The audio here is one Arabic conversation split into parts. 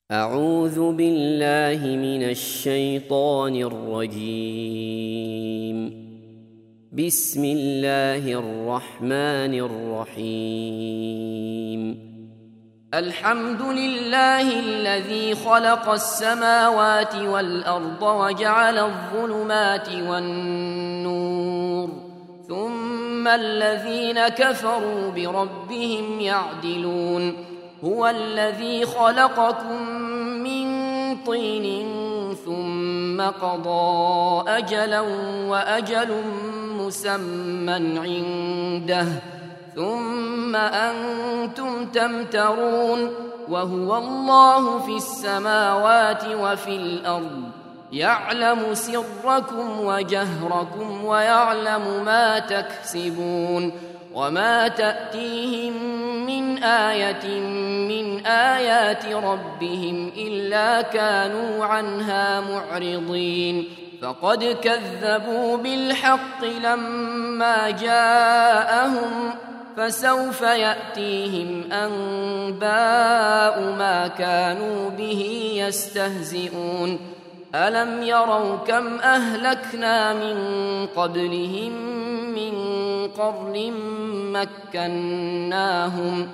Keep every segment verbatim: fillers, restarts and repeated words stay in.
أعوذ بالله من الشيطان الرجيم. بسم الله الرحمن الرحيم. الحمد لله الذي خلق السماوات والأرض وجعل الظلمات والنور، ثم الذين كفروا بربهم يعدلون. هو الذي خلقكم من طين ثم قضى أجلا وأجل مسمى عنده، ثم أنتم تمترون. وهو الله في السماوات وفي الأرض، يعلم سركم وجهركم ويعلم ما تكسبون. وما تأتيهم من آية من آيات ربهم إلا كانوا عنها معرضين. فقد كذبوا بالحق لما جاءهم، فسوف يأتيهم أنباء ما كانوا به يستهزئون. ألم يروا كم أهلكنا من قبلهم من قرن مكناهم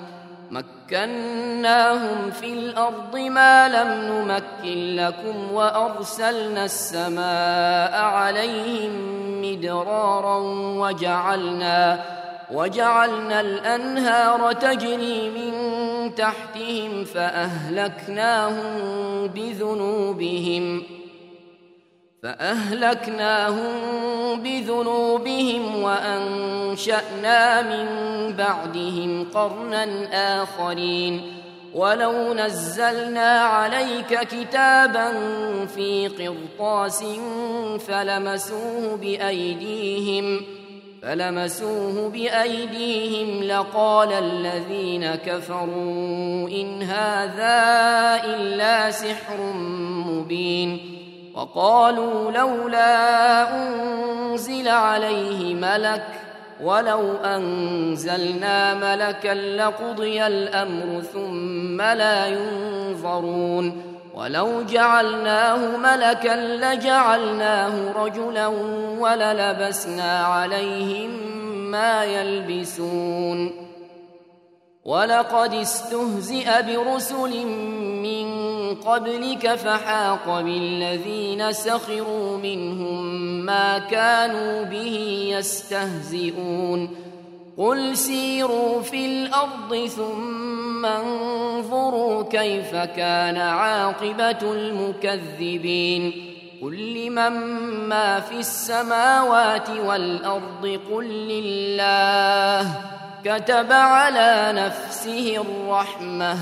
مكناهم في الأرض ما لم نمكن لكم، وأرسلنا السماء عليهم مدرارا وجعلنا وجعلنا الأنهار تجري من تحتهم فأهلكناهم بذنوبهم فأهلكناهم بذنوبهم وأنشأنا من بعدهم قرنا آخرين. ولو نزلنا عليك كتابا في قرطاس فلمسوه بأيديهم فلمسوه بأيديهم لقال الذين كفروا إن هذا إلا سحر مبين. وقالوا لولا أنزل عليه ملك، ولو أنزلنا ملكا لقضي الأمر ثم لا ينظرون. ولو جعلناه ملكا لجعلناه رجلا وللبسنا عليهم ما يلبسون. ولقد استهزئ برسل من قبلك فحاق بالذين سخروا منهم ما كانوا به يستهزئون. قل سيروا في الأرض ثم انظروا كيف كان عاقبة المكذبين. قل لمن ما في السماوات والأرض قل لله كتب على نفسه الرحمة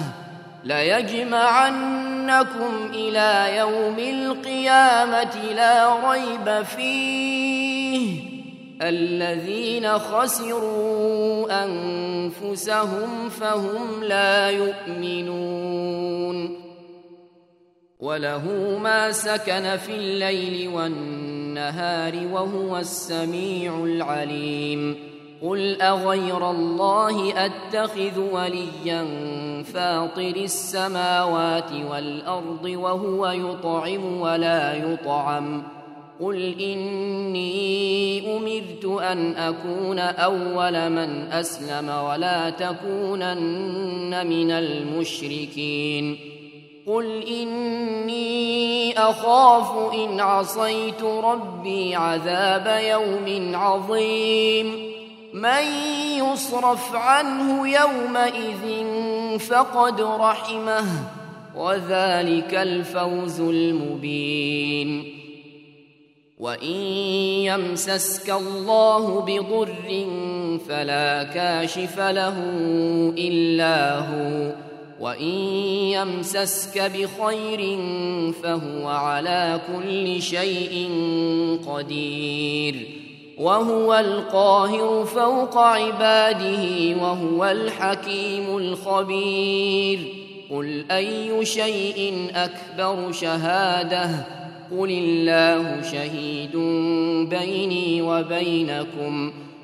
ليجمعنكم إلى يوم القيامة لا ريب فيه الذين خسروا أنفسهم فهم لا يؤمنون. وله ما سكن في الليل والنهار وهو السميع العليم. قل أغير الله أتخذ وليا فاطر السماوات والأرض وهو يطعم ولا يطعم. قل إني أمرت أن أكون أول من أسلم ولا تكونن من المشركين. قل إني أخاف إن عصيت ربي عذاب يوم عظيم. من يصرف عنه يومئذ فقد رحمه وذلك الفوز المبين. وإن يمسسك الله بضر فلا كاشف له إلا هو، وإن يمسسك بخير فهو على كل شيء قدير. وهو القاهر فوق عباده وهو الحكيم الخبير. قل أي شيء أكبر شهادة؟ قل الله شهيد بيني وبينكم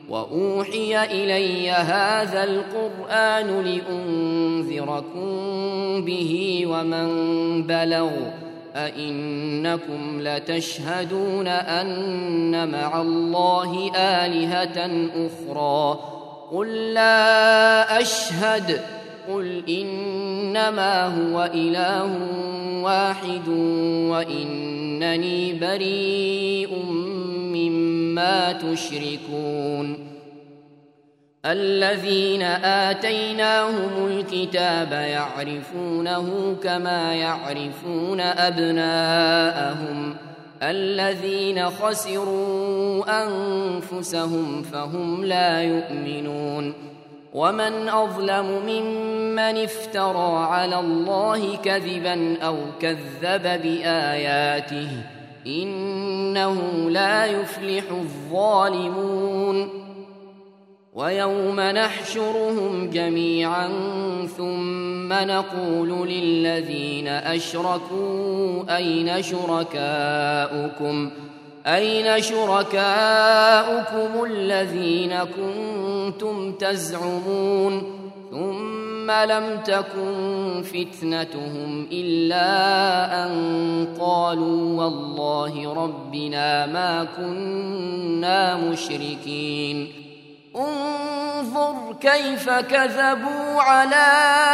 وأوحي إلي هذا القرآن لأنذركم به ومن بلغ أئنكم لتشهدون أن مع الله آلهة أخرى قل لا أشهد قل إنما هو إله واحد وإنني بريء مما تشركون الذين آتيناهم الكتاب يعرفونه كما يعرفون أبناءهم الذين خسروا أنفسهم فهم لا يؤمنون ومن أظلم ممن افترى على الله كذبا أو كذب بآياته إنه لا يفلح الظالمون ويوم نحشرهم جميعا ثم نقول للذين أشركوا أين شركاؤكم أين شركاؤكم الذين كنتم تزعمون ثم لم تكن فتنتهم إلا أن قالوا والله ربنا ما كنا مشركين انظر كيف كذبوا على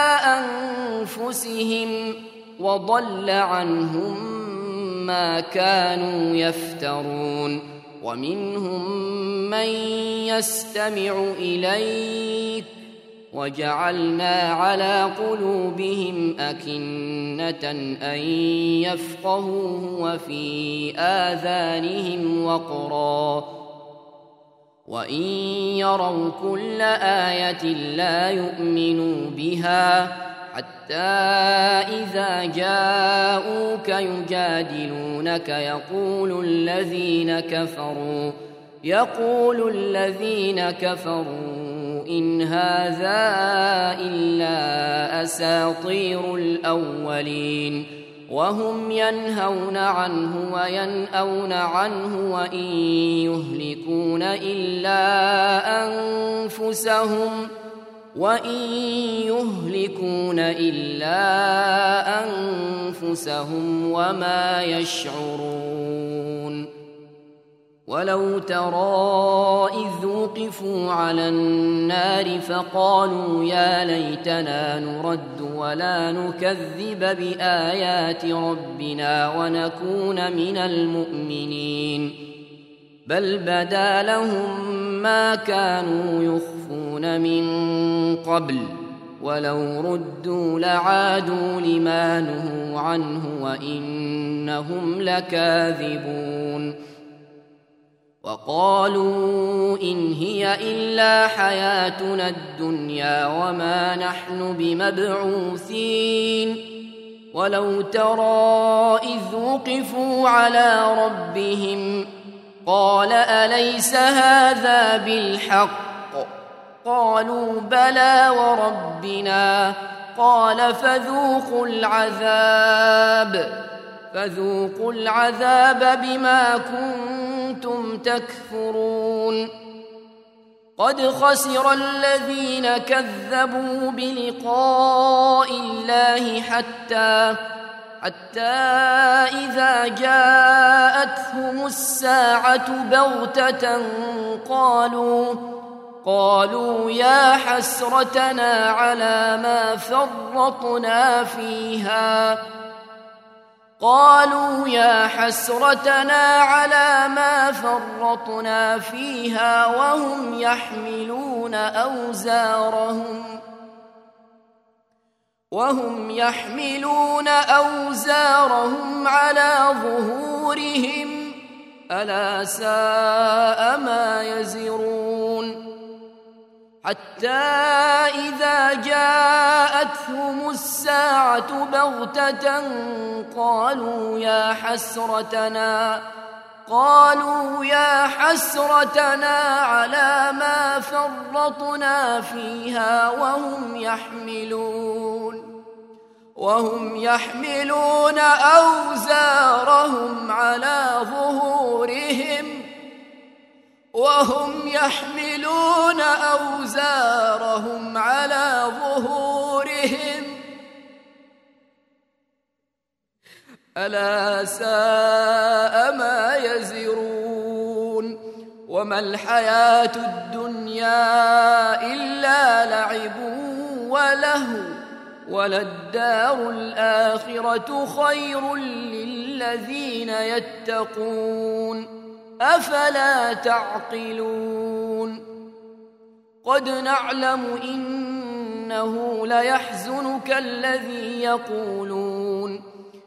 أنفسهم وضل عنهم ما كانوا يفترون ومنهم من يستمع إليك وجعلنا على قلوبهم أكنة أن يفقهوه وفي آذانهم وقرا وإن يروا كل آية لا يؤمنوا بها حتى إذا جاءوك يجادلونك يقول الذين كفروا يقول الذين كفروا إن هذا إلا أساطير الأولين وهم ينهون عنه وينأون عنه وإن يهلكون إلا أنفسهم وإن يهلكون إلا أنفسهم وما يشعرون ولو ترى إذ وقفوا على النار فقالوا يا ليتنا نرد ولا نكذب بآيات ربنا ونكون من المؤمنين بل بدا لهم ما كانوا يخفون من قبل ولو ردوا لعادوا لما نهوا عنه وإنهم لكاذبون وقالوا إن هي إلا حياتنا الدنيا وما نحن بمبعوثين ولو ترى إذ وقفوا على ربهم قال أليس هذا بالحق قالوا بلى وربنا قال فذوقوا العذاب فذوقوا العذاب بما كنتم تكفرون قد خسر الذين كذبوا بلقاء الله حتى حتى إذا جاءتهم الساعة بغتة قالوا قالوا يا حسرتنا على ما فرطنا فيها قالوا يا حسرتنا على ما فرطنا فيها وهم يحملون أوزارهم وهم يحملون أوزارهم على ظهورهم ألا ساء ما يزرون حتى إذا جاءتهم الساعة بغتة قالوا يا حسرتنا قالوا يا حسرتنا على ما فرطنا فيها وهم يحملون وهم يحملون أوزارهم على ظهورهم وهم يحملون أوزارهم على ظهورهم ألا ساء ما يزرون وما الحياة الدنيا إلا لعب ولهو وللدار الآخرة خير للذين يتقون أفلا تعقلون قد نعلم إنه ليحزنك الذي يقولون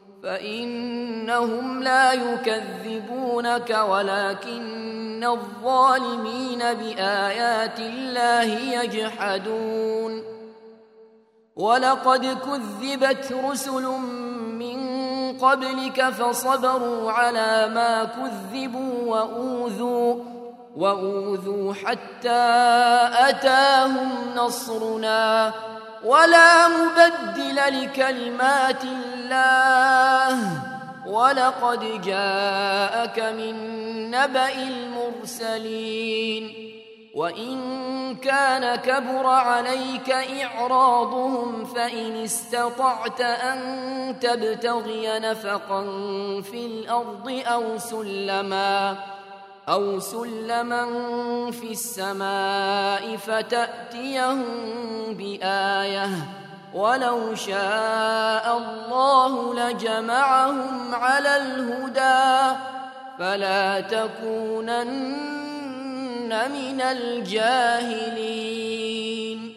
فإنهم لا يكذبونك ولكن الظالمين بآيات الله يجحدون ولقد كذبت رسل من قبلك فصبروا على ما كذبوا وأوذوا وأوذوا حتى أتاهم نصرنا ولا مبدل لكلمات الله ولقد جاءك من نبأ المرسلين وإن كان كبر عليك إعراضهم فإن استطعت أن تبتغي نفقا في الأرض أو سلما أو سلما في السماء فتأتيهم بآية ولو شاء الله لجمعهم على الهدى فلا تكونن من الجاهلين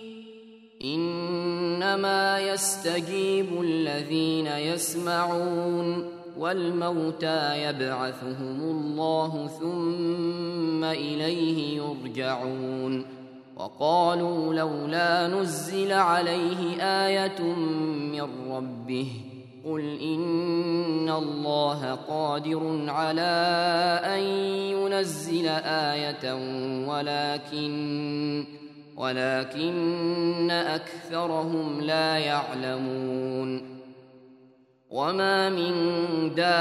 إنما يستجيب الذين يسمعون والموتى يبعثهم الله ثم إليه يرجعون وقالوا لولا نزل عليه آية من ربه قل إن الله قادر على أن ينزل آية ولكن ولكن أكثرهم لا يعلمون وما من دابة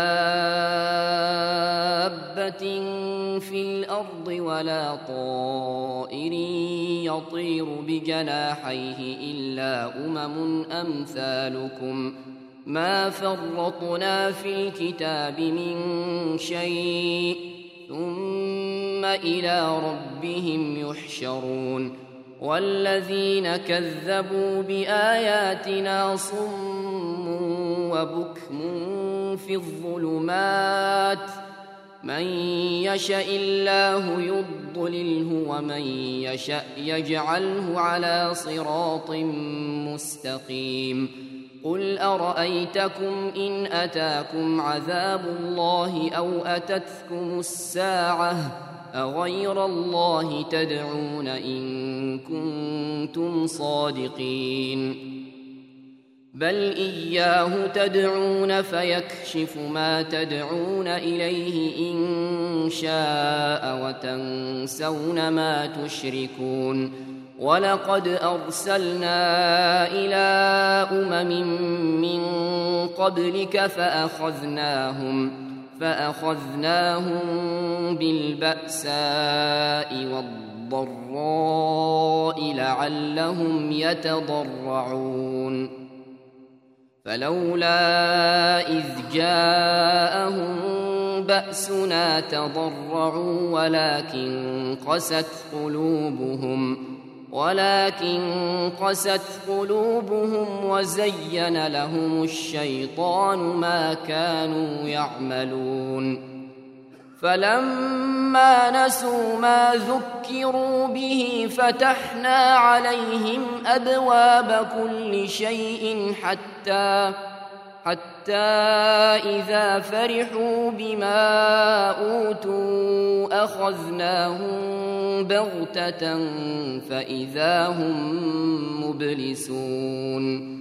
في الأرض ولا طائر يطير بجناحيه إلا أمم أمثالكم ما فرطنا في الكتاب من شيء ثم إلى ربهم يحشرون والذين كذبوا بآياتنا صم وبكم في الظلمات من يشاء الله يضلله ومن يشاء يجعله على صراط مستقيم قل أرأيتكم إن أتاكم عذاب الله أو أتتكم الساعة أغير الله تدعون إن كنتم صادقين بل إياه تدعون فيكشف ما تدعون إليه إن شاء وتنسون ما تشركون ولقد أرسلنا إلى أمم من قبلك فأخذناهم فأخذناهم بالبأساء والضراء لعلهم يتضرعون فلولا إذ جاءهم بأسنا تضرعوا ولكن قست قلوبهم ولكن قست قلوبهم وزين لهم الشيطان ما كانوا يعملون فلما نسوا ما ذكروا به فتحنا عليهم أبواب كل شيء حتى حتى إذا فرحوا بما أوتوا أخذناهم بغتة فإذا هم مبلسون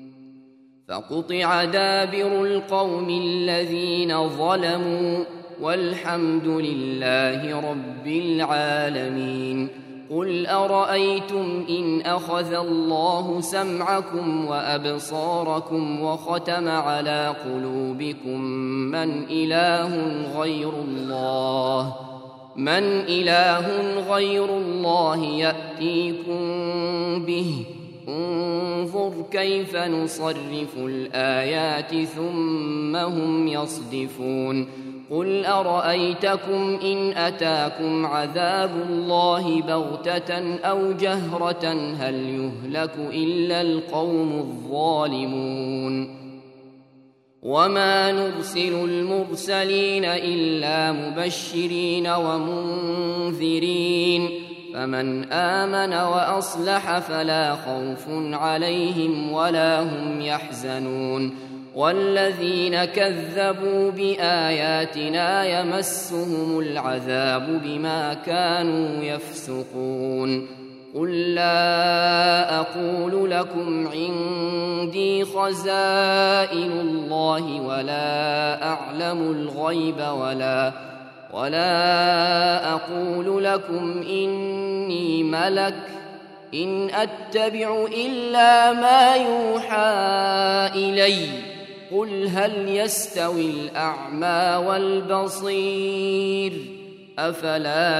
فقطع دابر القوم الذين ظلموا والحمد لله رب العالمين قل أرأيتم إن أخذ الله سمعكم وأبصاركم وختم على قلوبكم من إله غير الله من إله غير الله يأتيكم به انظر كيف نصرف الآيات ثم هم يصدفون قل أرأيتكم إن أتاكم عذاب الله بغتة أو جهرة هل يهلك إلا القوم الظالمون وما نرسل المرسلين إلا مبشرين ومنذرين فمن آمن وأصلح فلا خوف عليهم ولا هم يحزنون والذين كذبوا بآياتنا يمسهم العذاب بما كانوا يفسقون قل لا أقول لكم عندي خزائن الله ولا أعلم الغيب ولا ولا أقول لكم إني ملك إن أتبع إلا ما يوحى إلي قل هل يستوي الأعمى والبصير أفلا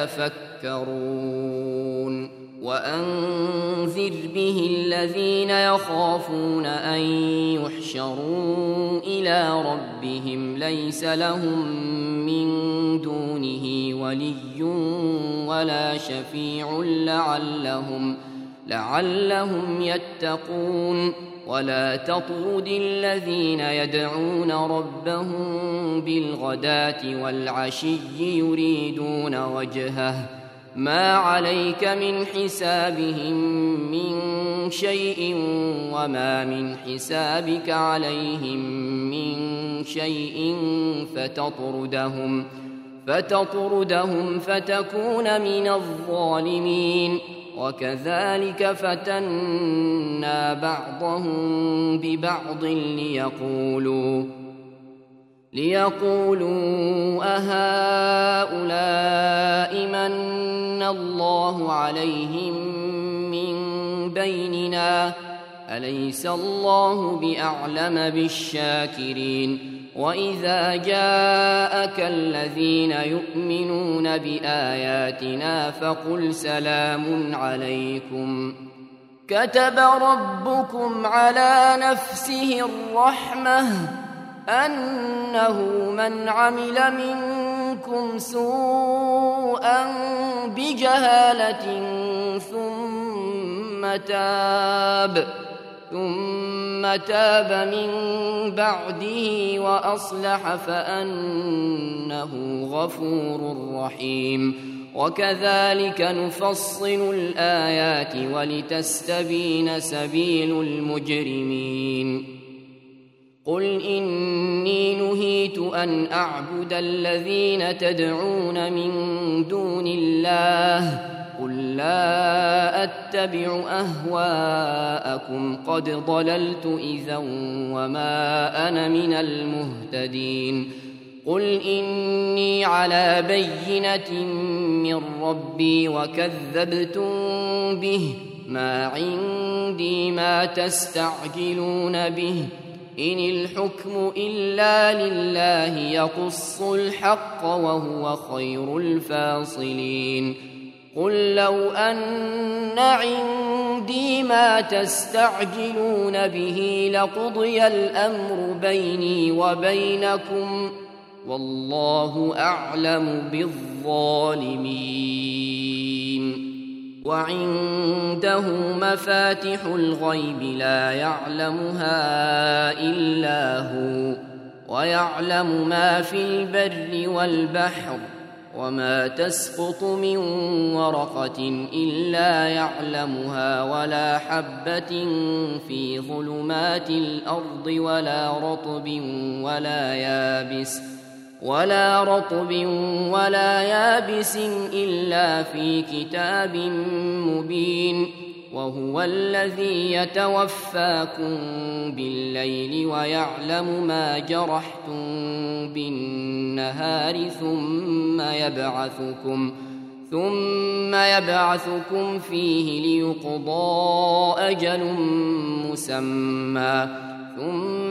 تتفكرون وأنذر به الذين يخافون أن يحشروا إلى ربهم ليس لهم من دونه ولي ولا شفيع لعلهم لعلهم يتقون ولا تطرد الذين يدعون ربهم بالغداة والعشي يريدون وجهه ما عليك من حسابهم من شيء وما من حسابك عليهم من شيء فتطردهم فتطردهم فتكون من الظالمين وكذلك فتنا بعضهم ببعض ليقولوا ليقولوا أهؤلاء من الله عليهم من بيننا أليس الله بأعلم بالشاكرين وإذا جاءك الذين يؤمنون بآياتنا فقل سلام عليكم كتب ربكم على نفسه الرحمة أنه من عمل منكم سوءا بجهالة ثم تاب ثم تاب من بعده وأصلح فأنه غفور رحيم وكذلك نفصل الآيات ولتستبين سبيل المجرمين قل إني نهيت أن أعبد الذين تدعون من دون الله قل لا أتبع أهواءكم قد ضللت إذا وما أنا من المهتدين قل إني على بينة من ربي وكذبتم به ما عندي ما تستعجلون به إن الحكم إلا لله يقص الحق وهو خير الفاصلين قل لو أن عندي ما تستعجلون به لقضي الأمر بيني وبينكم والله أعلم بالظالمين وعنده مفاتح الغيب لا يعلمها إلا هو ويعلم ما في البر والبحر وما تسقط من ورقة إلا يعلمها ولا حبة في ظلمات الأرض ولا رطب ولا يابس ولا رطب ولا يابس إلا في كتاب مبين وهو الذي يتوفاكم بالليل ويعلم ما جرحتم بالنهار ثم يبعثكم ثم يبعثكم فيه ليقضى أجل مسمى ثم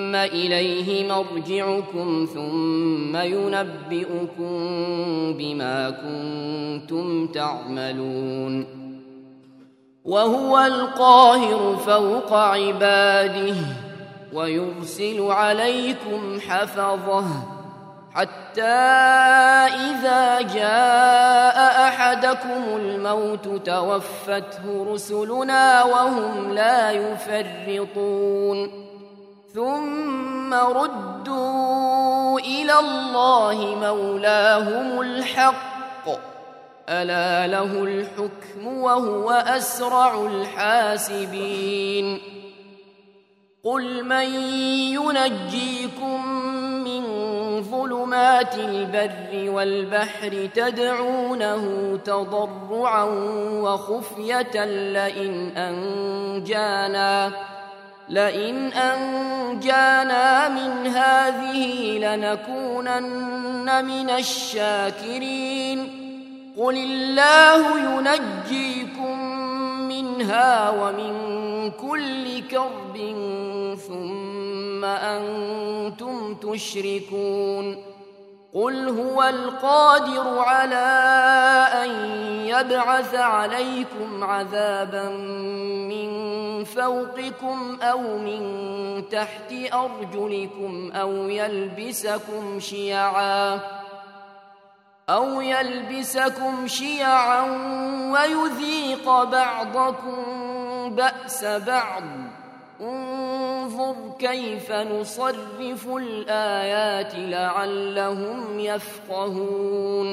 ثم إليه مرجعكم ثم ينبئكم بما كنتم تعملون وهو القاهر فوق عباده ويرسل عليكم حفظه حتى إذا جاء أحدكم الموت توفته رسلنا وهم لا يفرطون ثم ردوا إلى الله مولاهم الحق ألا له الحكم وهو أسرع الحاسبين قل من ينجيكم من ظلمات البر والبحر تدعونه تضرعا وخفية لئن أنجانا لئن أنجانا من هذه لنكونن من الشاكرين قل الله ينجيكم منها ومن كل كرب ثم أنتم تشركون قل هو القادر على أن يبعث عليكم عذابا من فوقكم أو من تحت أرجلكم أو يلبسكم شيعا أو يلبسكم شيعا ويذيق بعضكم بأس بعض انظر كيف نصرف الآيات لعلهم يفقهون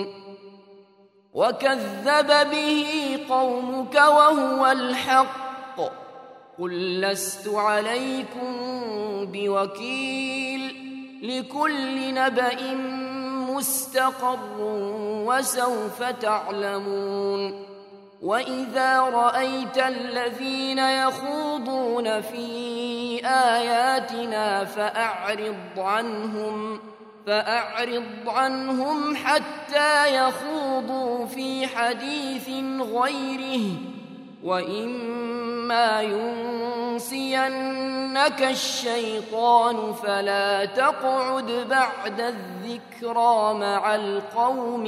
وكذب به قومك وهو الحق قل لست عليكم بوكيل لكل نبأ مستقر وسوف تعلمون وإذا رأيت الذين يخوضون في آياتنا فأعرض عنهم فأعرض عنهم حتى يخوضوا في حديث غيره وإما ينسينك الشيطان فلا تقعد بعد الذكرى مع القوم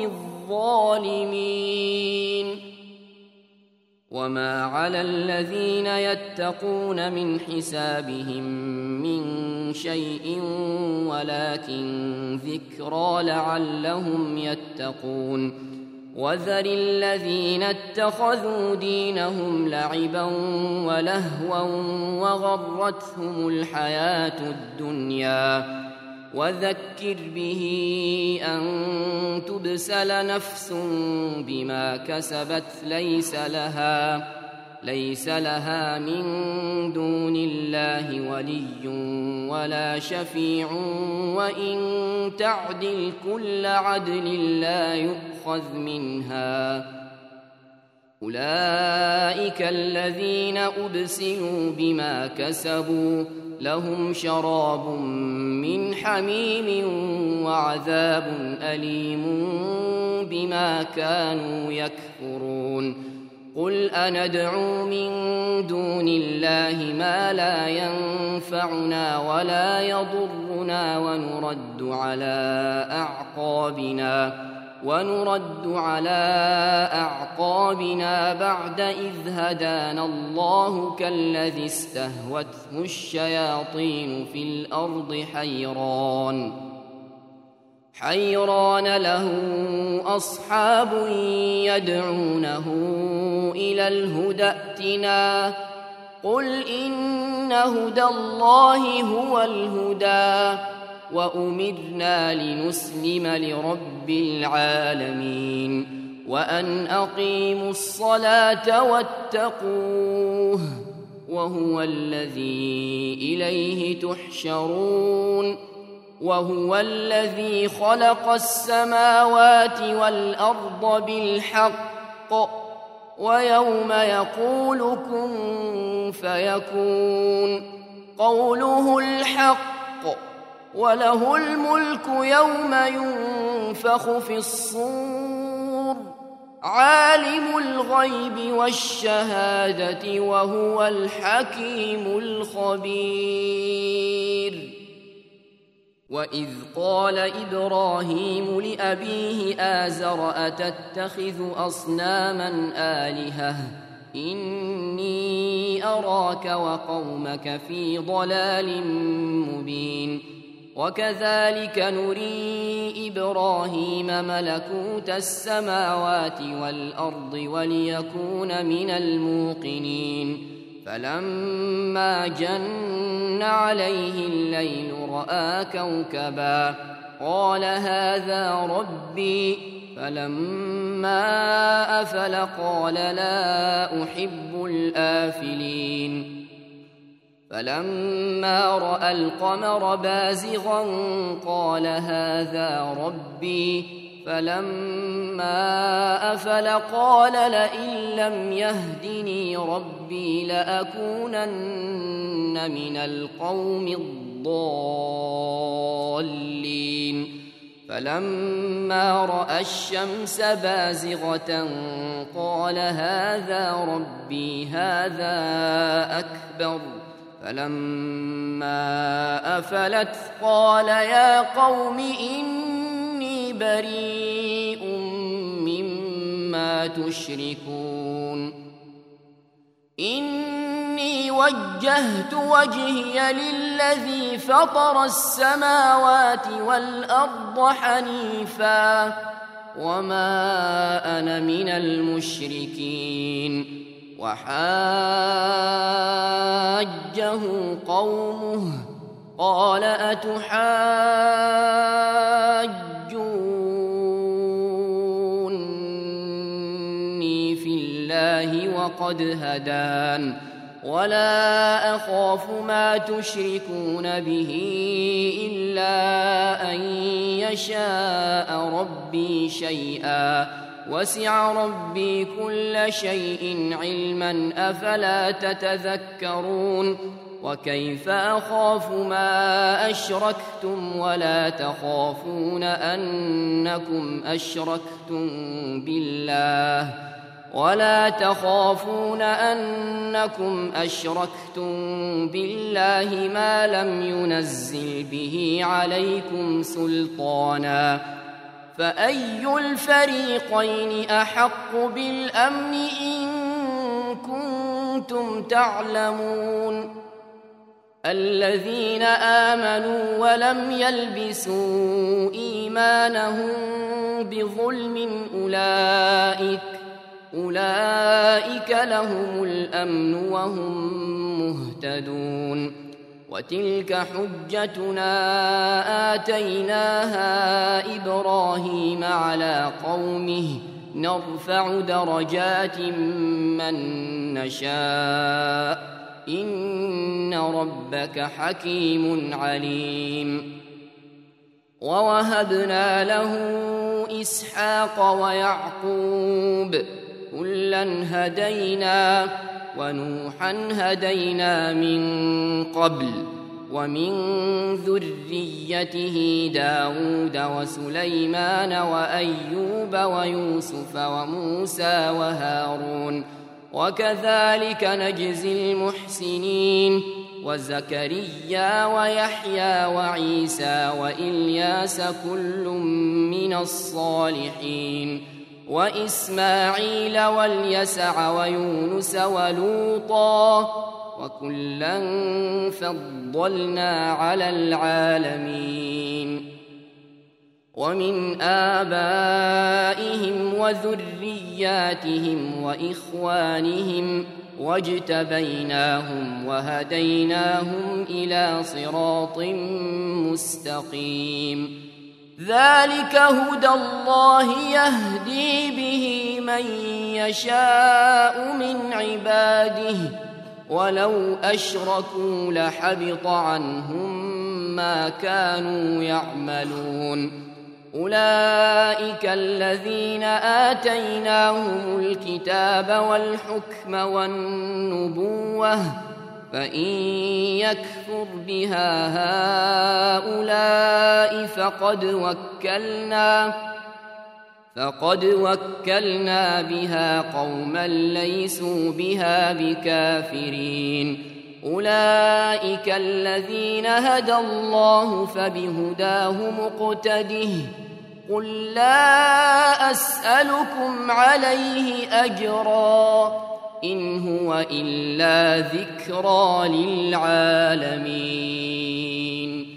الظالمين وما على الذين يتقون من حسابهم من شيء ولكن ذكرى لعلهم يتقون وذر الذين اتخذوا دينهم لعبا ولهوا وغرتهم الحياة الدنيا وذكر به أن تبسل نفس بما كسبت ليس لها ليس لها من دون الله ولي ولا شفيع وإن تعدل كل عدل لا يؤخذ منها أولئك الذين أبسلوا بما كسبوا لهم شراب من حميم وعذاب أليم بما كانوا يكفرون قل أندعو من دون الله ما لا ينفعنا ولا يضرنا ونرد على أعقابنا ونرد على أعقابنا بعد إذ هدانا الله كالذي استهوته الشياطين في الأرض حيران حيران له أصحاب يدعونه إلى الهدى ائتنا قل إن هدى الله هو الهدى وأمرنا لنسلم لرب العالمين وأن أقيموا الصلاة واتقوه وهو الذي إليه تحشرون وهو الذي خلق السماوات والأرض بالحق ويوم يقول كن فيكون قوله الحق وله الملك يوم ينفخ في الصور عالم الغيب والشهادة وهو الحكيم الخبير وإذ قال إبراهيم لأبيه آزر أتتخذ أصناما آلهة إني أراك وقومك في ضلال مبين وكذلك نري إبراهيم ملكوت السماوات والأرض وليكون من الموقنين فلما جن عليه الليل رأى كوكبا قال هذا ربي فلما أفل قال لا أحب الآفلين فلما رأى القمر بازغا قال هذا ربي فلما أفل قال لئن لم يهدني ربي لأكونن من القوم الضالين فلما رأى الشمس بازغة قال هذا ربي هذا أكبر فلما أفلت قال يا قوم إني بريء مما تشركون إني وجهت وجهي للذي فطر السماوات والأرض حنيفا وما أنا من المشركين وحاجه قومه قال أتحاجوني في الله وقد هدان ولا أخاف ما تشركون به إلا أن يشاء ربي شيئا وسع ربي كل شيء علما أفلا تتذكرون وكيف أخاف ما أشركتم ولا تخافون أنكم أشركتم بالله ولا تخافون أنكم أشركتم بالله ما لم ينزل به عليكم سلطانا فأي الفريقين أحق بالأمن إن كنتم تعلمون الذين آمنوا ولم يلبسوا إيمانهم بظلم أولئك أولئك لهم الأمن وهم مهتدون وتلك حجتنا آتيناها إبراهيم على قومه نرفع درجات من نشاء إن ربك حكيم عليم ووهبنا له إسحاق ويعقوب كلا هدينا ونوحا هدينا من قبل ومن ذريته داود وسليمان وأيوب ويوسف وموسى وهارون وكذلك نجزي المحسنين وزكريا ويحيى وعيسى وإلياس كل من الصالحين وإسماعيل واليسع ويونس ولوطا وكلا فضلنا على العالمين ومن آبائهم وذرياتهم وإخوانهم واجتبيناهم وهديناهم إلى صراط مستقيم ذلك هدى الله يهدي به من يشاء من عباده ولو أشركوا لحبط عنهم ما كانوا يعملون أولئك الذين آتيناهم الكتاب والحكم والنبوة فإن يكفر بها هؤلاء فقد وكلنا فقد وكلنا بها قوما ليسوا بها بكافرين أولئك الذين هدى الله فبهداه مقتده قل لا أسألكم عليه أجرا إن هو إلا ذكرى للعالمين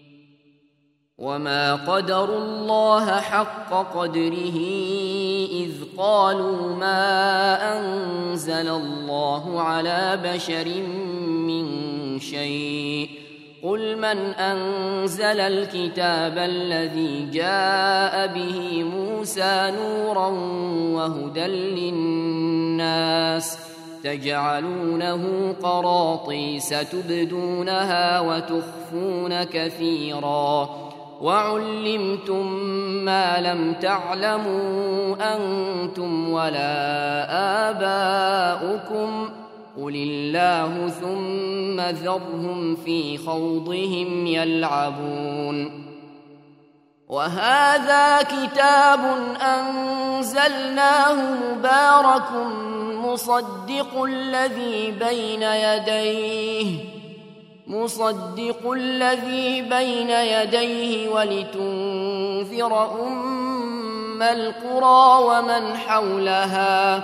وما قدروا الله حق قدره إذ قالوا ما أنزل الله على بشر من شيء قل من أنزل الكتاب الذي جاء به موسى نورا وهدى للناس تجعلونه قراطيس تبدونها وتخفون كثيرا وعلمتم ما لم تعلموا أنتم ولا آباؤكم قل الله ثم ذرهم في خوضهم يلعبون وهذا كتاب أنزلناه مبارك مصدق الذي بين يديه مصدق الذي بين يديه ولتنذر أم القرى ومن حولها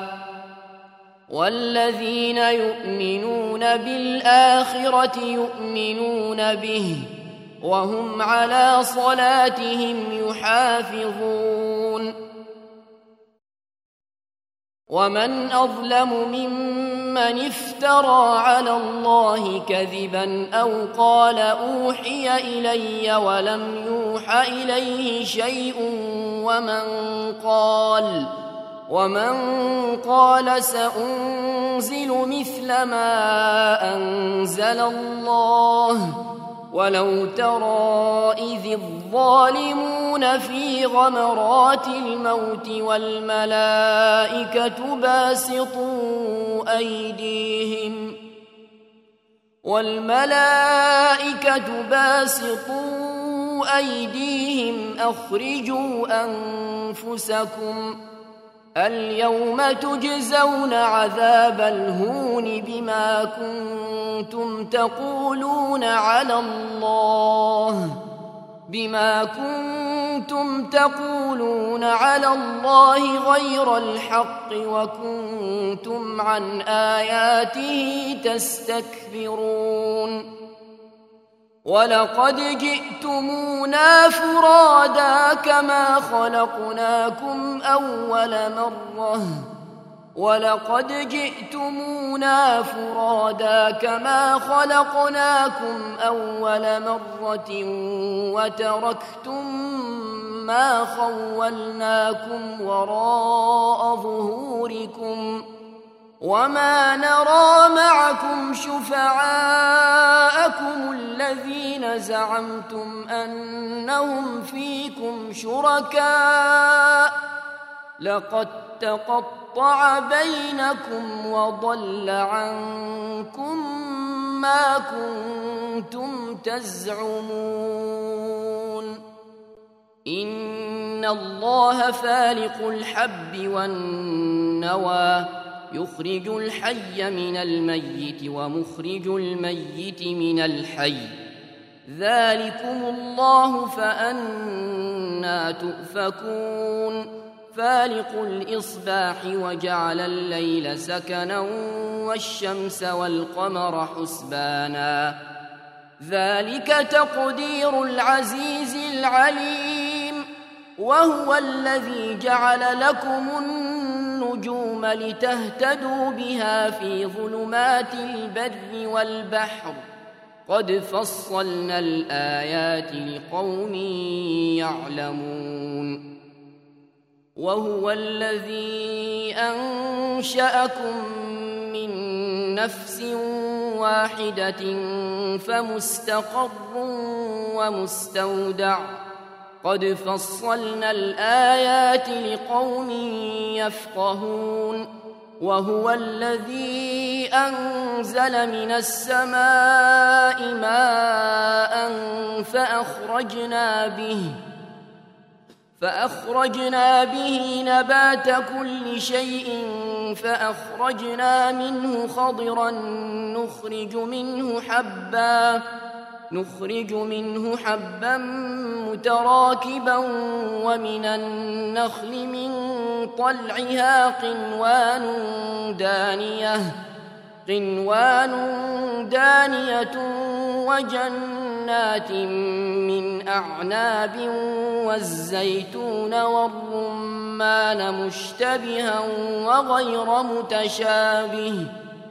والذين يؤمنون بالآخرة يؤمنون به وهم على صلاتهم يحافظون ومن أظلم ممن افترى على الله كذبا أو قال أوحي إلي ولم يوح إليه شيء ومن قال ومن قال سأنزل مثل ما أنزل الله ولو ترى إذ الظالمون في غمرات الموت والملائكة باسطوا أيديهم والملائكة باسطوا أيديهم أخرجوا أنفسكم اليوم تجزون عذاب الهون بما كنتم تقولون على الله بما كنتم تقولون على الله غير الحق وكنتم عن آياته تستكبرون ولقد جئتمونا فرادا كما خلقناكم أول مرة ولقد جئتمونا فرادا كما خلقناكم أول مرة وتركتم ما خولناكم وراء ظهوركم وما نرى معكم شفعاءكم الذين زعمتم أنهم فيكم شركاء لقد تقطع بينكم وضل عنكم ما كنتم تزعمون إن الله فالق الحب والنوى يخرج الحي من الميت ومخرج الميت من الحي ذلكم الله فأنى تؤفكون فالق الإصباح وجعل الليل سكنا والشمس والقمر حسبانا ذلك تقدير العزيز العليم وهو الذي جعل لكم النجوم لتهتدوا بها في ظلمات البر والبحر قد فصلنا الآيات لقوم يعلمون وهو الذي أنشأكم من نفس واحدة فمستقر ومستودع قد فصلنا الآيات لقوم يفقهون وهو الذي أنزل من السماء ماء فأخرجنا به فأخرجنا به نبات كل شيء فأخرجنا منه خضرا نخرج منه حبا نخرج منه حبا متراكبا ومن النخل من طلعها قنوان دانية قنوان دانية وجنات من أعناب والزيتون والرمان مشتبها وغير متشابه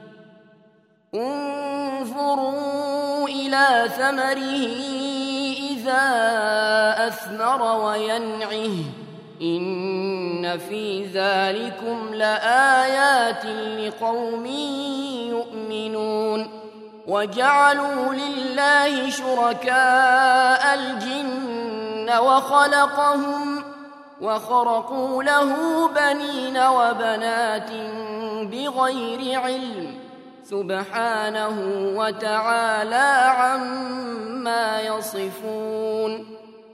انظروا إلى ثمره إذا أثمر وينعه إن في ذلكم لآيات لقوم يؤمنون وجعلوا لله شركاء الجن وخلقهم وخرقوا له بنين وبنات بغير علم سبحانه وتعالى عما يصفون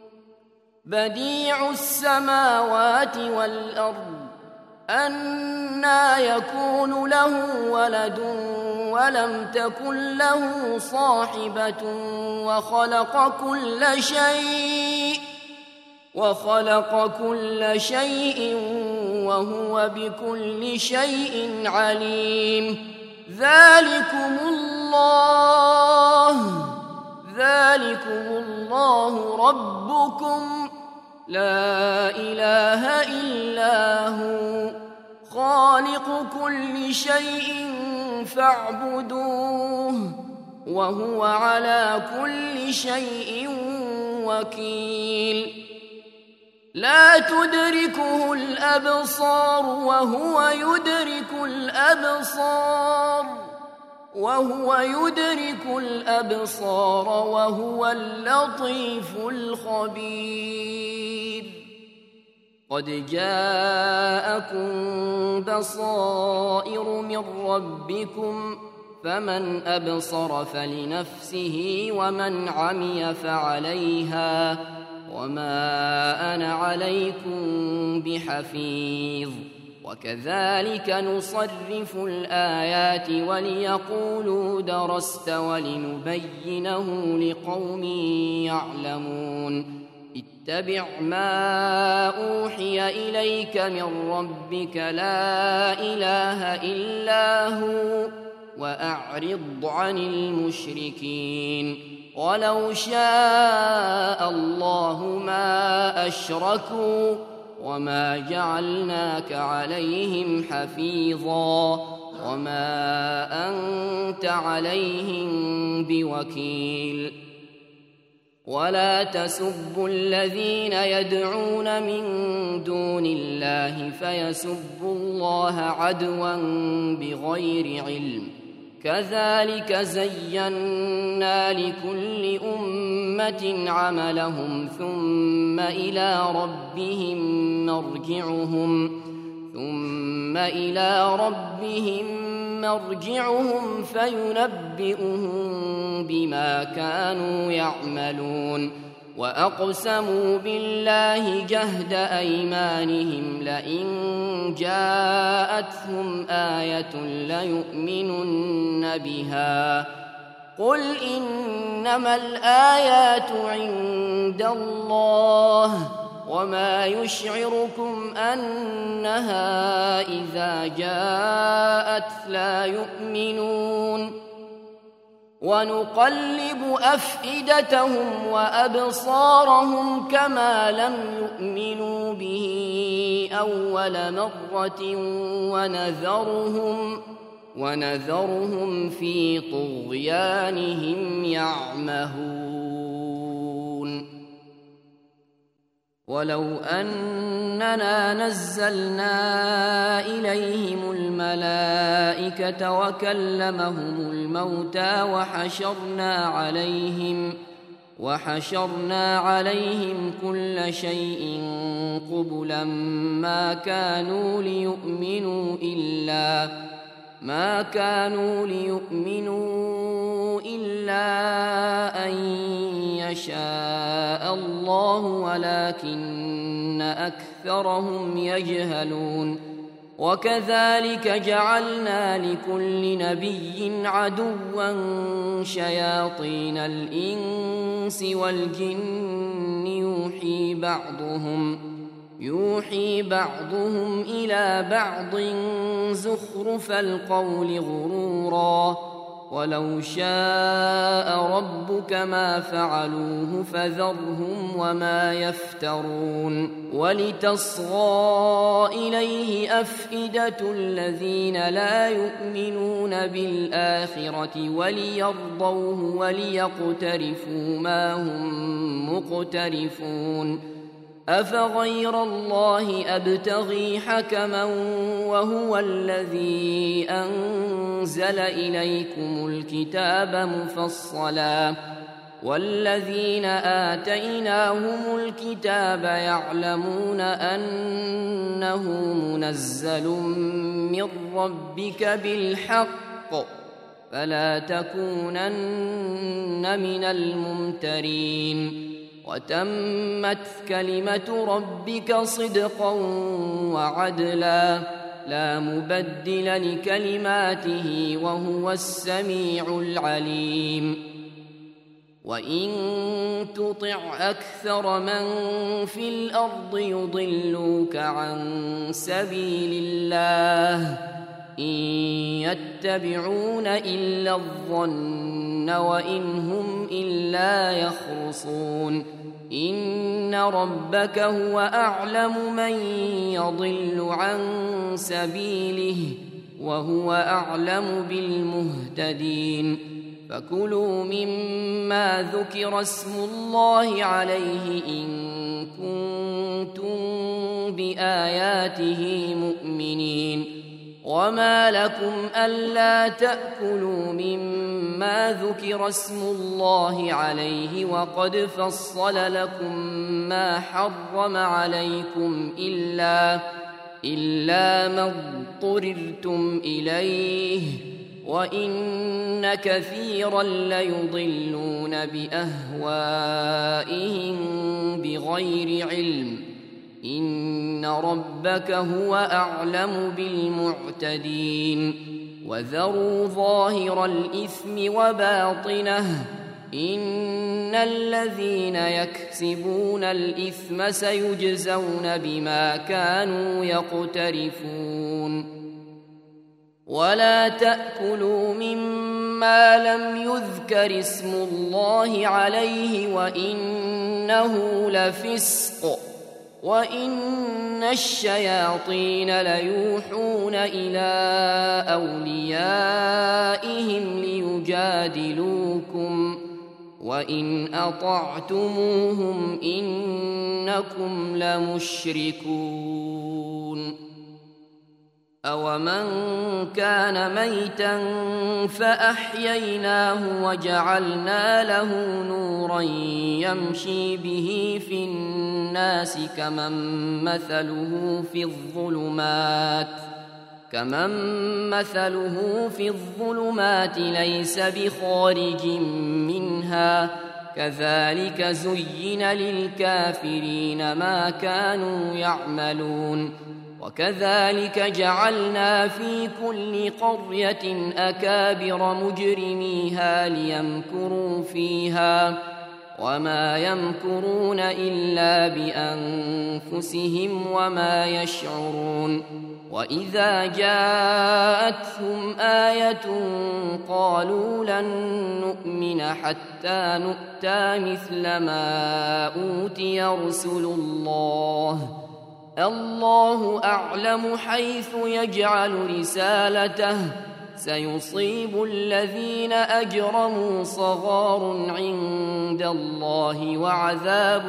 بديع السماوات والأرض أنى يكون له ولد ولم تكن له صاحبة وخلق كل شيء وخلق كل شيء وهو بكل شيء عليم ذلكم الله ذلكم الله ربكم لا إله إلا هو خالق كل شيء فاعبدوه وهو على كل شيء وكيل لا تدركه الأبصار وهو يدرك الأبصار وهو يدرك الأبصار وهو اللطيف الخبير قد جاءكم بصائر من ربكم فمن أبصر فلنفسه ومن عمي فعليها وما أنا عليكم بحفيظ وكذلك نصرف الآيات وليقولوا درست ولنبينه لقوم يعلمون اتبع ما أوحي إليك من ربك لا إله إلا هو وأعرض عن المشركين ولو شاء الله ما أشركوا وما جعلناك عليهم حفيظا وما أنت عليهم بوكيل ولا تسبوا الذين يدعون من دون الله فيسبوا الله عدوا بغير علم كذلك زينا لكل أمة عملهم ثم إلى ربهم مرجعهم ثم إلى ربهم مرجعهم فينبئهم بما كانوا يعملون وأقسموا بالله جهد أيمانهم لئن جاءتهم آية ليؤمنن بها قل إنما الآيات عند الله وما يشعركم أنها إذا جاءت لا يؤمنون ونقلب أفئدتهم وأبصارهم كما لم يؤمنوا به أول مرة ونذرهم ونذرهم في طغيانهم يعمهون ولو أننا نزلنا إليهم الملائكة وكلمهم الموتى وحشرنا عليهم وحشرنا عليهم كل شيء قبلا ما كانوا ليؤمنوا إلا ما كانوا ليؤمنوا إلا أن يشاء الله ولكن أكثرهم يجهلون وكذلك جعلنا لكل نبي عدوا شياطين الإنس والجن يوحي بعضهم يوحي بعضهم إلى بعض زخرف القول غرورا ولو شاء ربك ما فعلوه فذرهم وما يفترون ولتصغى إليه أفئدة الذين لا يؤمنون بالآخرة وليرضوه وليقترفوا ما هم مقترفون أفغير الله أبتغي حكما وهو الذي أنزل إليكم الكتاب مفصلا والذين آتيناهم الكتاب يعلمون أنه منزل من ربك بالحق فلا تكونن من الممترين وتمت كلمة ربك صدقا وعدلا لا مبدل لكلماته وهو السميع العليم وإن تطع أكثر من في الأرض يضلوك عن سبيل الله إن يتبعون إلا الظن وإن هم إلا يخرصون إن ربك هو أعلم من يضل عن سبيله وهو أعلم بالمهتدين فكلوا مما ذكر اسم الله عليه إن كنتم بآياته مؤمنين وما لكم ألا تأكلوا مما ذكر اسم الله عليه وقد فصل لكم ما حرم عليكم إلا, إلا ما اضطررتم إليه وإن كثيرا ليضلون بأهوائهم بغير علم إن ربك هو أعلم بالمعتدين وذروا ظاهر الإثم وباطنه إن الذين يكسبون الإثم سيجزون بما كانوا يقترفون ولا تأكلوا مما لم يذكر اسم الله عليه وإنه لفسق وإن الشياطين ليوحون إلى أوليائهم ليجادلوكم وإن أطعتموهم إنكم لمشركون أومن كان ميتا فأحييناه وجعلنا له نورا يمشي به في الناس كمن مثله في الظلمات كمن مثله في الظلمات ليس بخارج منها كذلك زين للكافرين ما كانوا يعملون وكذلك جعلنا في كل قرية أكابر مجرميها ليمكروا فيها وما يمكرون إلا بأنفسهم وما يشعرون وإذا جاءتهم آية قالوا لن نؤمن حتى نؤتى مثل ما أوتي رسل الله الله أعلم حيث يجعل رسالته سيصيب الذين أجرموا صغار عند الله وعذاب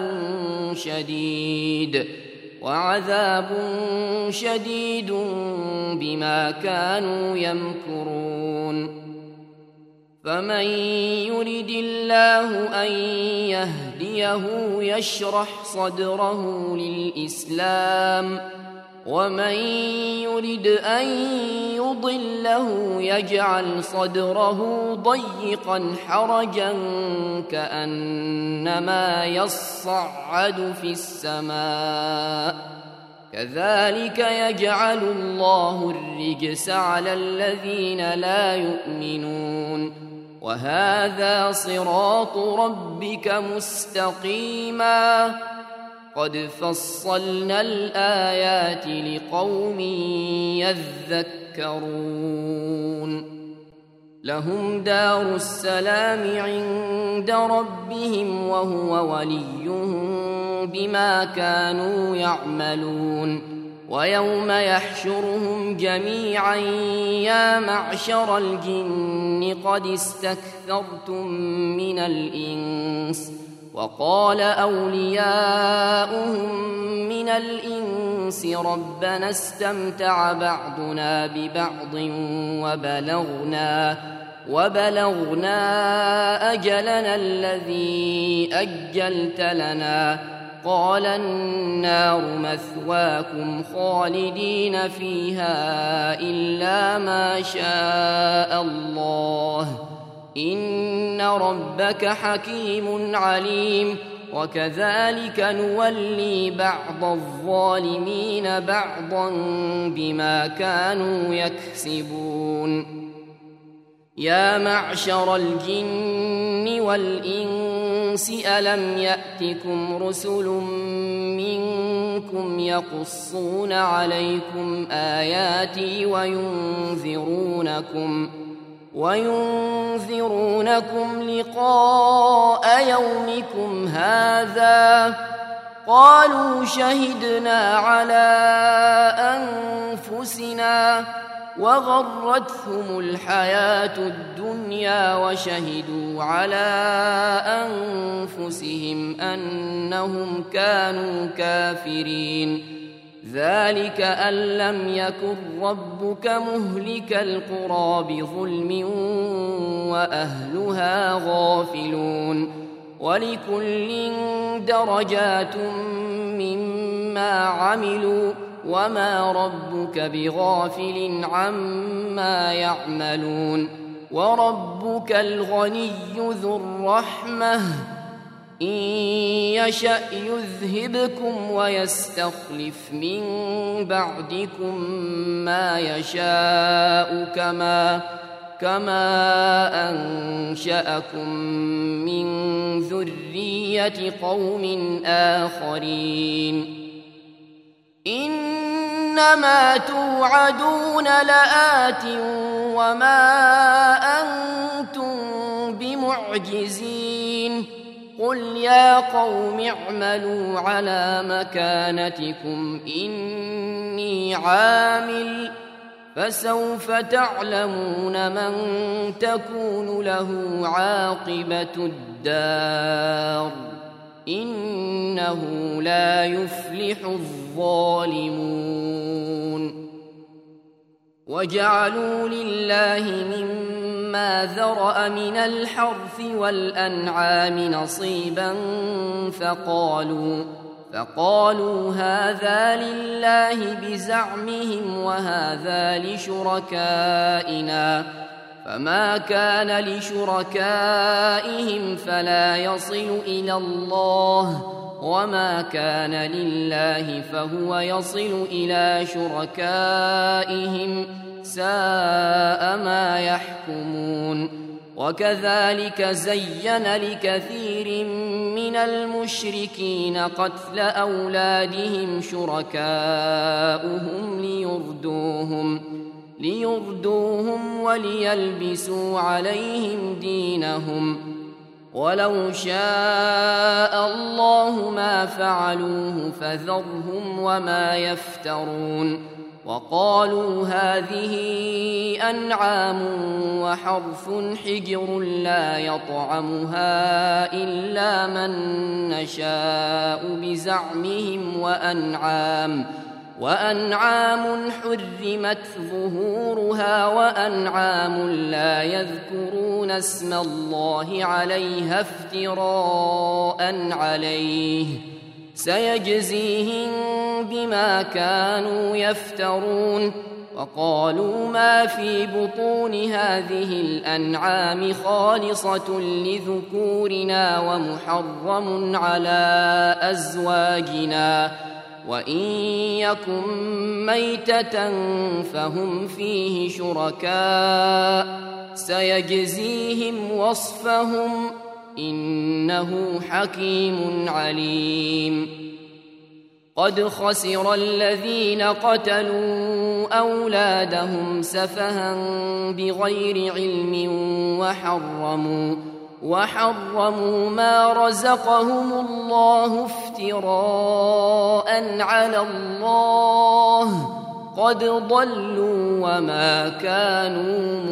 شديد وعذاب شديد بما كانوا يمكرون فمن يرد الله أن يهديه يشرح صدره للإسلام ومن يرد أن يضله يجعل صدره ضيقا حرجا كأنما يصعد في السماء كذلك يجعل الله الرجس على الذين لا يؤمنون وهذا صراط ربك مستقيما قد فصلنا الآيات لقوم يذكرون لهم دار السلام عند ربهم وهو وليهم بما كانوا يعملون ويوم يحشرهم جميعا يا معشر الجن قد استكثرتم من الإنس وقال أولياؤهم من الإنس ربنا استمتع بعضنا ببعض وبلغنا وبلغنا أجلنا الذي أجلت لنا قال النار مثواكم خالدين فيها إلا ما شاء الله إن ربك حكيم عليم وكذلك نولي بعض الظالمين بعضا بما كانوا يكسبون يا معشر الجن والإنس ألم يأتكم رسل منكم يقصون عليكم آياتي وينذرونكم وينذرونكم لقاء يومكم هذا قالوا شهدنا على أنفسنا وغرتهم الحياة الدنيا وشهدوا على أنفسهم أنهم كانوا كافرين ذلك أن لم يكن ربك مهلك القرى بظلم وأهلها غافلون ولكل درجات مما عملوا وما ربك بغافل عما يعملون وربك الغني ذو الرحمة إن يشأ يذهبكم ويستخلف من بعدكم ما يشاء كما كما أنشأكم من ذرية قوم آخرين إنما توعدون لآت وما أنتم بمعجزين قل يا قوم اعملوا على مكانتكم إني عامل فسوف تعلمون من تكون له عاقبة الدار إنه لا يفلح الظالمون وجعلوا لله مما ذرأ من الحرث والأنعام نصيبا فقالوا فقالوا هذا لله بزعمهم وهذا لشركائنا فما كان لشركائهم فلا يصل إلى الله وما كان لله فهو يصل إلى شركائهم ساء ما يحكمون وكذلك زين لكثير من المشركين قتل أولادهم شركاؤهم ليردوهم ليردوهم وليلبسوا عليهم دينهم ولو شاء الله ما فعلوه فذرهم وما يفترون وقالوا هذه أنعام وحرث حجر لا يطعمها إلا من نشاء بزعمهم وأنعام وأنعام حرمت ظهورها وأنعام لا يذكرون اسم الله عليها افتراء عليه سيجزيهم بما كانوا يفترون وقالوا ما في بطون هذه الأنعام خالصة لذكورنا ومحرم على أزواجنا وإن يكن ميتة فهم فيه شركاء سيجزيهم وصفهم إنه حكيم عليم قد خسر الذين قتلوا أولادهم سفها بغير علم وحرموا وحرموا ما رزقهم الله افتراء على الله قد ضلوا وما كانوا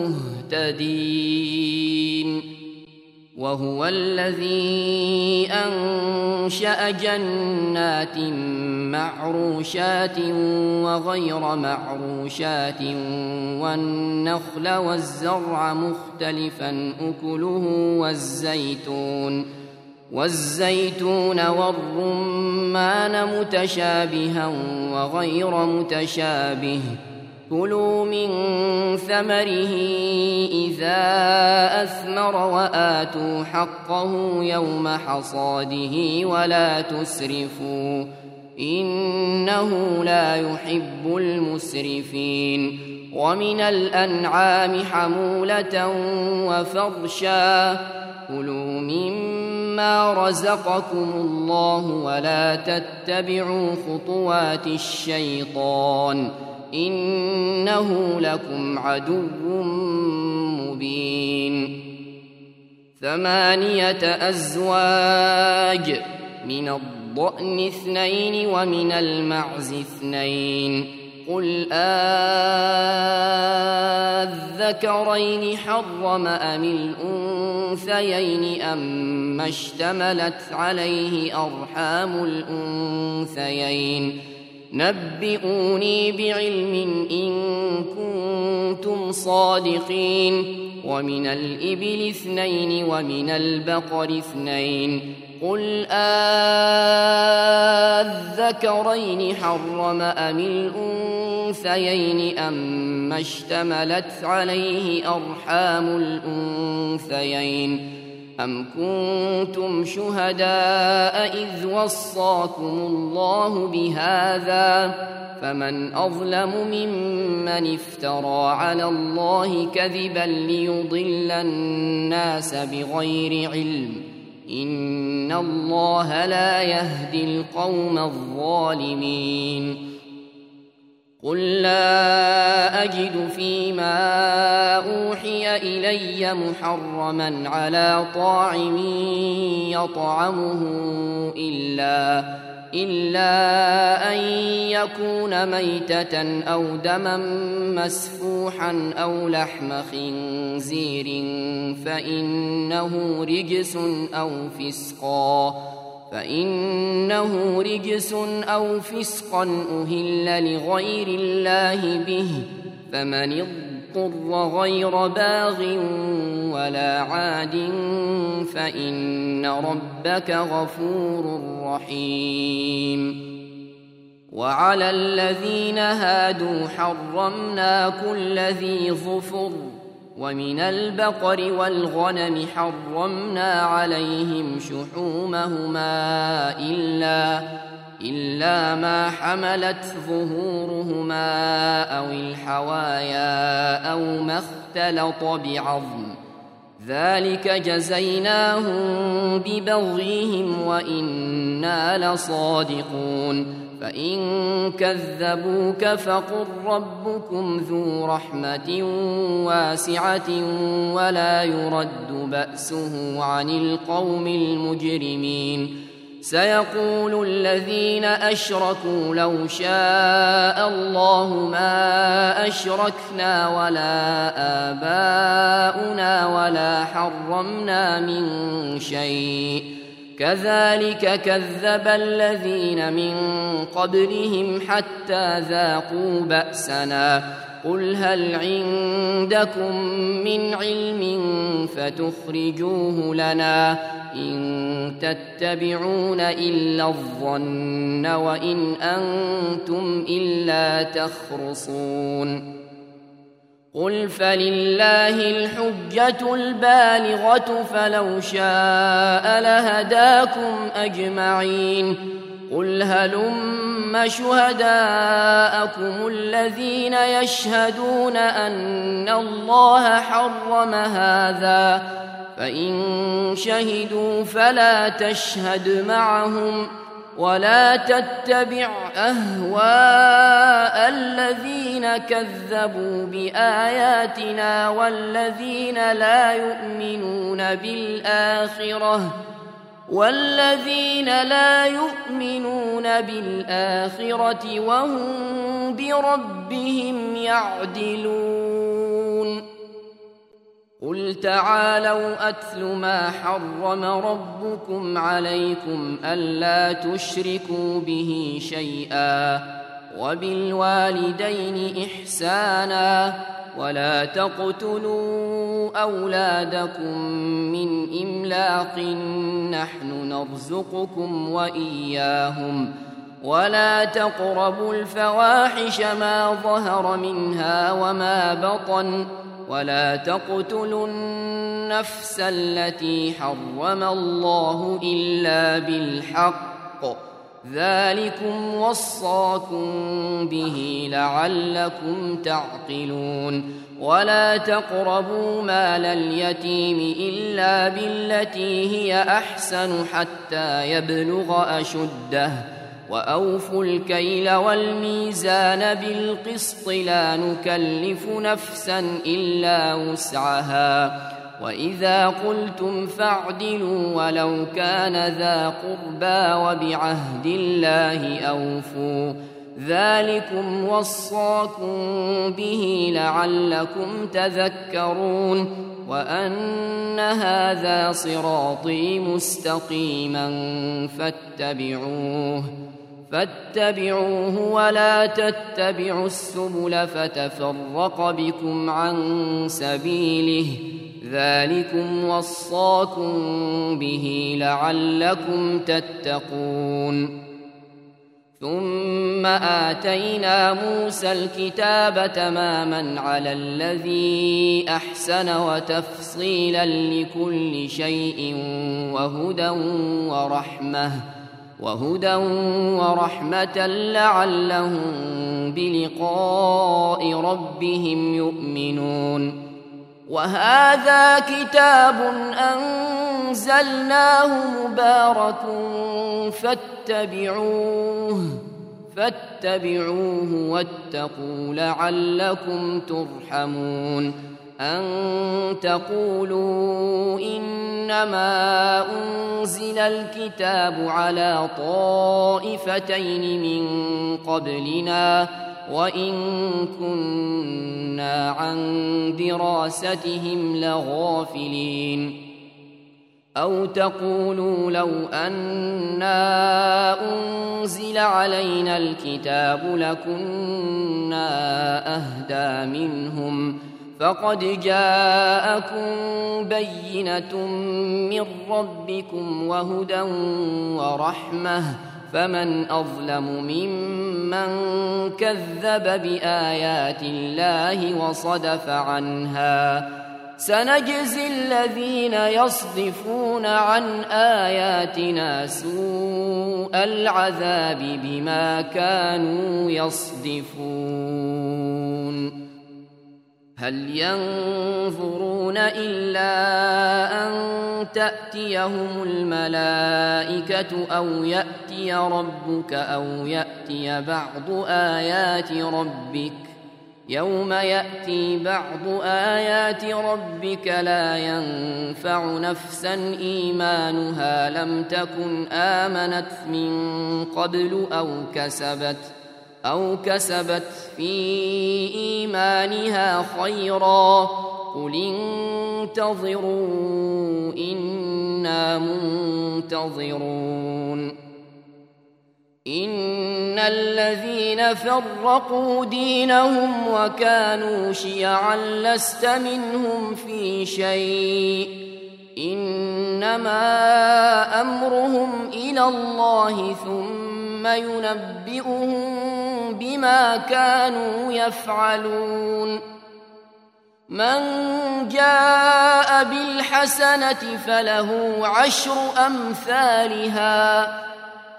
مهتدين وهو الذي أنشأ جنات معروشات وغير معروشات والنخل والزرع مختلفا أكله والزيتون والزيتون والرمان متشابها وغير متشابه كلوا من ثمره إذا أثمر وآتوا حقه يوم حصاده ولا تسرفوا إنه لا يحب المسرفين ومن الأنعام حمولة وفرشا كلوا مما رزقكم الله ولا تتبعوا خطوات الشيطان إنه لكم عدو مبين ثمانية أزواج من الضأن اثنين ومن المعز اثنين قل آذكرين حرم أم الأنثيين أما اشتملت عليه أرحام الأنثيين نبئوني بعلم إن كنتم صادقين ومن الإبل اثنين ومن البقر اثنين قل آذكرين حرم أم الأنثيين أما اشتملت عليه أرحام الأنثيين أم كنتم شهداء إذ وصاكم الله بهذا فمن أظلم ممن افترى على الله كذبا ليضل الناس بغير علم إن الله لا يهدي القوم الظالمين قل لا أجد فيما أوحي إلي محرما على طاعم يطعمه إلا إلا أن يكون ميتة أو دما مسفوحا أو لحم خنزير فإنه رجس أو فسقا فإنه رجس أو فسقا أهل لغير الله به فمن اضطر غير باغ ولا عاد فإن ربك غفور رحيم وعلى الذين هادوا حرمنا كل ذي ظفر ومن البقر والغنم حرمنا عليهم شحومهما إلا إلا ما حملت ظهورهما أو الحوايا أو ما اختلط بعظم ذلك جزيناهم ببغيهم وإنا لصادقون فإن كذبوك فقل ربكم ذو رحمة واسعة ولا يرد بأسه عن القوم المجرمين سيقول الذين أشركوا لو شاء الله ما أشركنا ولا آباؤنا ولا حرمنا من شيء كذلك كذب الذين من قبلهم حتى ذاقوا بأسنا قل هل عندكم من علم فتخرجوه لنا إن تتبعون إلا الظن وإن أنتم إلا تخرصون قل فلله الحجة البالغة فلو شاء لهداكم أجمعين قل هلم شهداءكم الذين يشهدون أن الله حرم هذا فإن شهدوا فلا تشهد معهم ولا تتبع أهواء الذين كذبوا بآياتنا والذين لا يؤمنون بالآخرة والذين لا يؤمنون بالآخرة وهم بربهم يعدلون قل تعالوا أتل ما حرم ربكم عليكم ألا تشركوا به شيئا وبالوالدين إحسانا ولا تقتلوا أولادكم من إملاق نحن نرزقكم وإياهم ولا تقربوا الفواحش ما ظهر منها وما بطن ولا تقتلوا النفس التي حرم الله إلا بالحق ذلكم وصاكم به لعلكم تعقلون ولا تقربوا مال اليتيم إلا بالتي هي أحسن حتى يبلغ أشده وأوفوا الكيل والميزان بالقسط لا نكلف نفسا إلا وسعها وإذا قلتم فاعدلوا ولو كان ذا قربى وبعهد الله أوفوا ذلكم وصاكم به لعلكم تذكرون وأن هذا صراطي مستقيما فاتبعوه فاتبعوه ولا تتبعوا السبل فتفرق بكم عن سبيله ذلكم وصاكم به لعلكم تتقون ثم آتينا موسى الكتاب تماما على الذي أحسن وتفصيلا لكل شيء وهدى ورحمة وهدى ورحمة لعلهم بلقاء ربهم يؤمنون وهذا كتاب أنزلناه مبارك فاتبعوه فاتبعوه واتقوا لعلكم ترحمون أن تقولوا إنما أنزل الكتاب على طائفتين من قبلنا وإن كنا عن دراستهم لغافلين أو تقولوا لو أنا أنزل علينا الكتاب لكنا أهدى منهم فقد جاءكم بينة من ربكم وهدى ورحمة فمن أظلم ممن كذب بآيات الله وصدف عنها سنجزي الذين يصدفون عن آياتنا سوء العذاب بما كانوا يصدفون هل ينظرون إلا أن تأتيهم الملائكة أو يأتي ربك أو يأتي بعض آيات ربك يوم يأتي بعض آيات ربك لا ينفع نفسا إيمانها لم تكن آمنت من قبل أو كسبت أو كسبت في إيمانها خيرا قل انتظروا إنا منتظرون إن الذين فرقوا دينهم وكانوا شيعا لست منهم في شيء إنما أمرهم إلى الله ثم ينبئهم بما كانوا يفعلون من جاء بالحسنة فله عشر أمثالها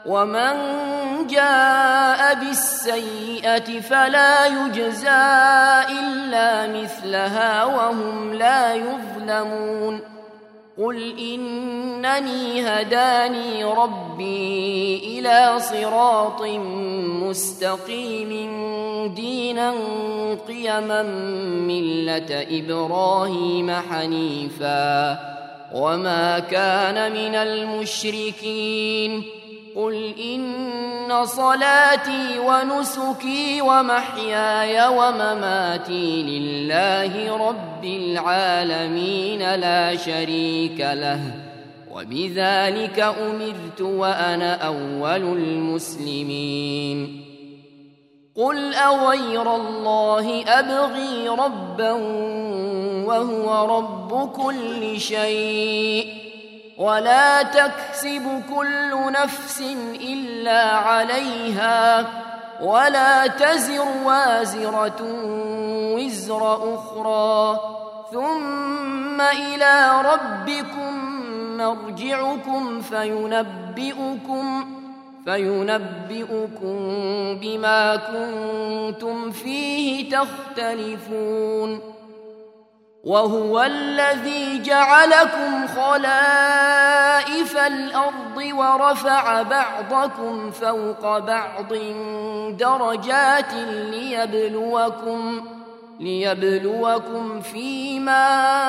ومن جاء بالسيئة فلا يجزى إلا مثلها وهم لا يظلمون قل إنني هداني ربي إلى صراط مستقيم دينا قيما ملة إبراهيم حنيفا وما كان من المشركين قل إن صلاتي ونسكي ومحياي ومماتي لله رب العالمين لا شريك له وبذلك أمرت وأنا أول المسلمين قل أغير الله أبغي ربا وهو رب كل شيء ولا تكسب كل نفس إلا عليها ولا تزر وازرة وزر أخرى ثم إلى ربكم مرجعكم فينبئكم فينبئكم بما كنتم فيه تختلفون وهو الذي جعلكم خلائف الأرض ورفع بعضكم فوق بعض درجات ليبلوكم ليبلوكم فيما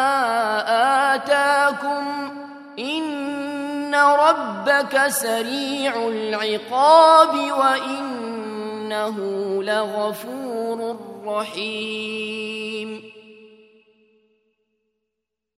آتاكم إن ربك سريع العقاب وإنه لغفور رحيم